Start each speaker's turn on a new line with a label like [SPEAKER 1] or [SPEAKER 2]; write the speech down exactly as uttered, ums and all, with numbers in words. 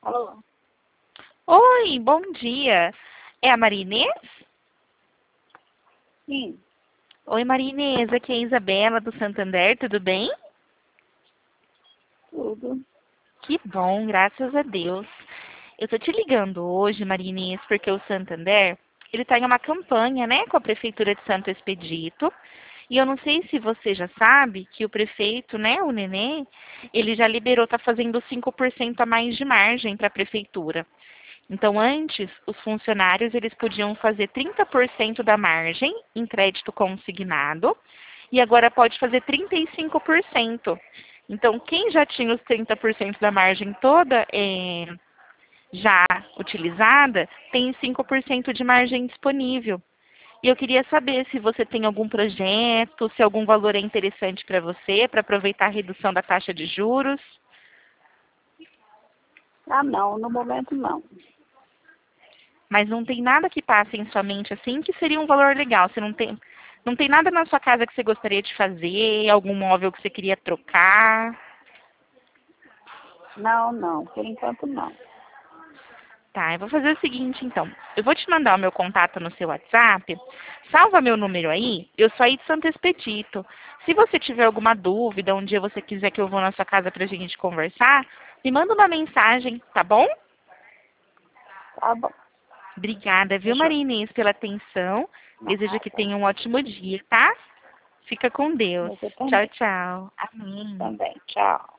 [SPEAKER 1] Alô?
[SPEAKER 2] Oi, bom dia. É a Maria Inês?
[SPEAKER 1] Sim,
[SPEAKER 2] Oi, Maria Inês, aqui é a Isabela do Santander, tudo bem?
[SPEAKER 1] tudo.
[SPEAKER 2] Que bom, graças a Deus. Eu tô te ligando hoje, Maria Inês, porque o Santander, ele tá em uma campanha, né, com a Prefeitura de Santo Expedito. E eu não sei se você já sabe que o prefeito, né, o Nenê, ele já liberou, tá fazendo cinco por cento a mais de margem para a prefeitura. Então, antes, os funcionários eles podiam fazer trinta por cento da margem em crédito consignado e agora pode fazer trinta e cinco por cento. Então, quem já tinha os trinta por cento da margem toda é, já utilizada, tem cinco por cento de margem disponível. E eu queria saber se você tem algum projeto, se algum valor é interessante para você, para aproveitar a redução da taxa de juros.
[SPEAKER 1] Ah, não, no momento não.
[SPEAKER 2] Mas não tem nada que passe em sua mente assim que seria um valor legal. Você não tem, não tem nada na sua casa que você gostaria de fazer, algum móvel que você queria trocar.
[SPEAKER 1] Não, não, por enquanto não.
[SPEAKER 2] Tá, eu vou fazer o seguinte então. Eu vou te mandar o meu contato no seu WhatsApp. Salva meu número aí. Eu sou aí de Santo Expedito. Se você tiver alguma dúvida, um dia você quiser que eu vou na sua casa pra gente conversar, me manda uma mensagem, tá bom?
[SPEAKER 1] Tá bom.
[SPEAKER 2] Obrigada, viu,
[SPEAKER 1] Fechou.
[SPEAKER 2] Maria Inês, pela atenção. Desejo que
[SPEAKER 1] Nada.
[SPEAKER 2] tenha um ótimo dia, tá? Fica com Deus.
[SPEAKER 1] Você
[SPEAKER 2] Tchau,
[SPEAKER 1] também.
[SPEAKER 2] tchau. Amém.
[SPEAKER 1] Também. Tchau.